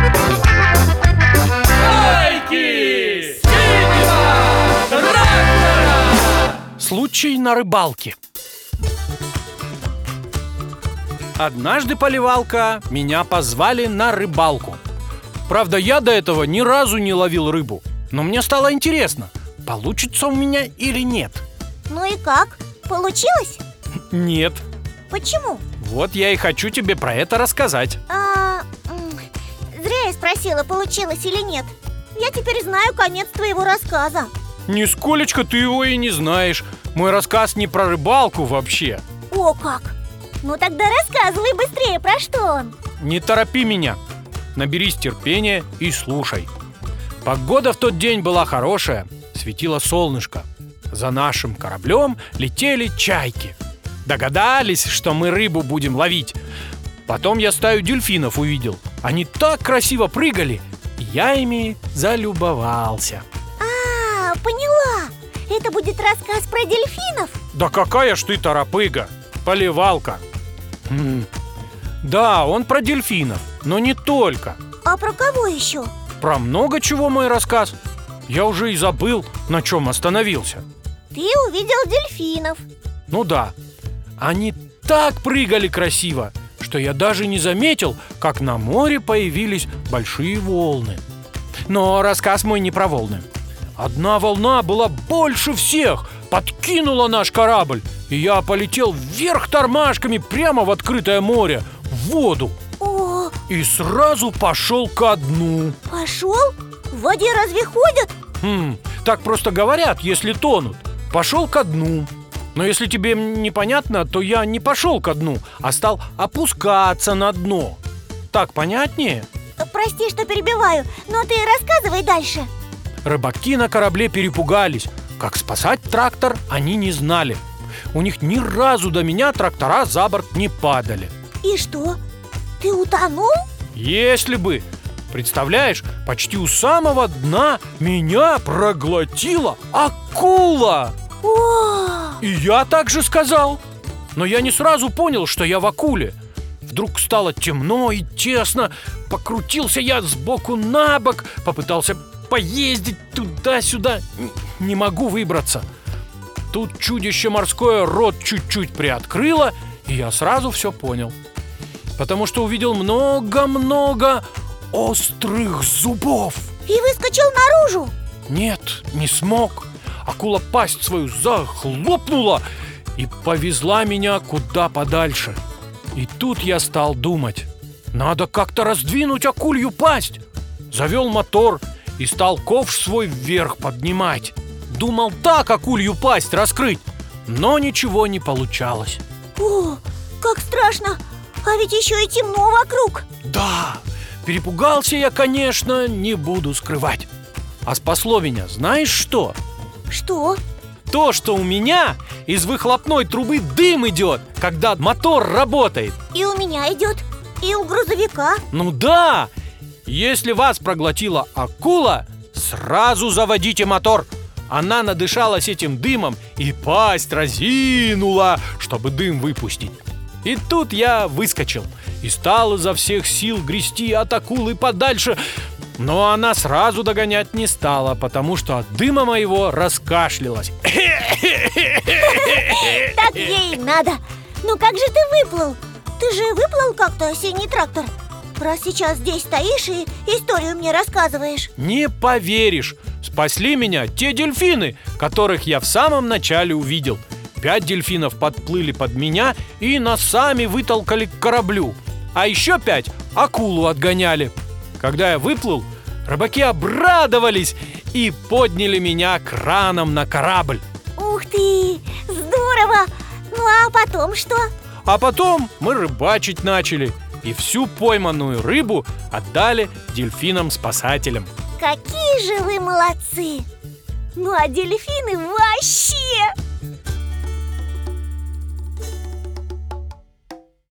Байки синего трактора. Случай на рыбалке. Однажды, Поливалка, меня позвали на рыбалку. Правда, я до этого ни разу не ловил рыбу, но мне стало интересно, получится у меня или нет. Ну и как? Получилось? Нет. Почему? Вот я и хочу тебе про это рассказать. Зря я спросила, получилось или нет. Я теперь знаю конец твоего рассказа. Нисколечко ты его и не знаешь. Мой рассказ не про рыбалку вообще. О как! Ну тогда рассказывай быстрее, про что он. Не торопи меня. Наберись терпения и слушай. Погода в тот день была хорошая, светило солнышко. За нашим кораблем летели чайки. Догадались, что мы рыбу будем ловить. Потом я стаю дельфинов увидел. Они так красиво прыгали, и я ими залюбовался. Поняла. Это будет рассказ про дельфинов? Да какая ж ты торопыга, Поливалка. Да, он про дельфинов, но не только. А про кого еще? Про много чего мой рассказ. Я уже и забыл, на чем остановился. Ты увидел дельфинов. Ну да, они так прыгали красиво, что я даже не заметил, как на море появились большие волны. Но рассказ мой не про волны. Одна волна была больше всех, подкинула наш корабль, и я полетел вверх тормашками прямо в открытое море, в воду. О, И сразу пошел ко дну. пошел? В воде разве ходят? Так просто говорят, если тонут. Пошел ко дну. Но если тебе непонятно, то я не пошел ко дну, а стал опускаться на дно. Так понятнее? Прости, что перебиваю, но ты рассказывай дальше. Рыбаки на корабле перепугались. Как спасать трактор, они не знали. У них ни разу до меня трактора за борт не падали. И что? Ты утонул? Если бы. Представляешь, почти у самого дна меня проглотила акула. О, И я так же сказал. Но я не сразу понял, что я в акуле. Вдруг стало темно и тесно. Покрутился я сбоку на бок, попытался поездить туда-сюда. Не могу выбраться. Тут чудище морское рот чуть-чуть приоткрыло, и я сразу все понял. Потому что увидел много-много острых зубов. и выскочил наружу. Нет, не смог. Акула пасть свою захлопнула и повезла меня куда подальше. И тут я стал думать, надо как-то раздвинуть акулью пасть. Завел мотор и стал ковш свой вверх поднимать. Думал так акулью пасть раскрыть, но ничего не получалось. О, как страшно. А ведь еще и темно вокруг. Да, перепугался я, конечно, не буду скрывать. А спасло меня знаешь что? Что? То, что у меня из выхлопной трубы дым идет, когда мотор работает. И у меня идет, и у грузовика. Ну да, если вас проглотила акула, сразу заводите мотор. Она надышалась этим дымом и пасть разинула, чтобы дым выпустить. И тут я выскочил и стал изо всех сил грести от акулы подальше. Но она сразу догонять не стала, потому что от дыма моего раскашлялась. Так ей надо. Ну как же ты выплыл? Ты же выплыл как-то, синий трактор. Раз сейчас здесь стоишь и историю мне рассказываешь. Не поверишь, спасли меня те дельфины, которых я в самом начале увидел. 5 дельфинов подплыли под меня и носами вытолкали к кораблю. А еще 5 акулу отгоняли. Когда я выплыл, рыбаки обрадовались и подняли меня краном на корабль. Ух ты, здорово! Ну а потом что? А потом мы рыбачить начали и всю пойманную рыбу отдали дельфинам-спасателям. Какие же вы молодцы! Ну а дельфины вообще!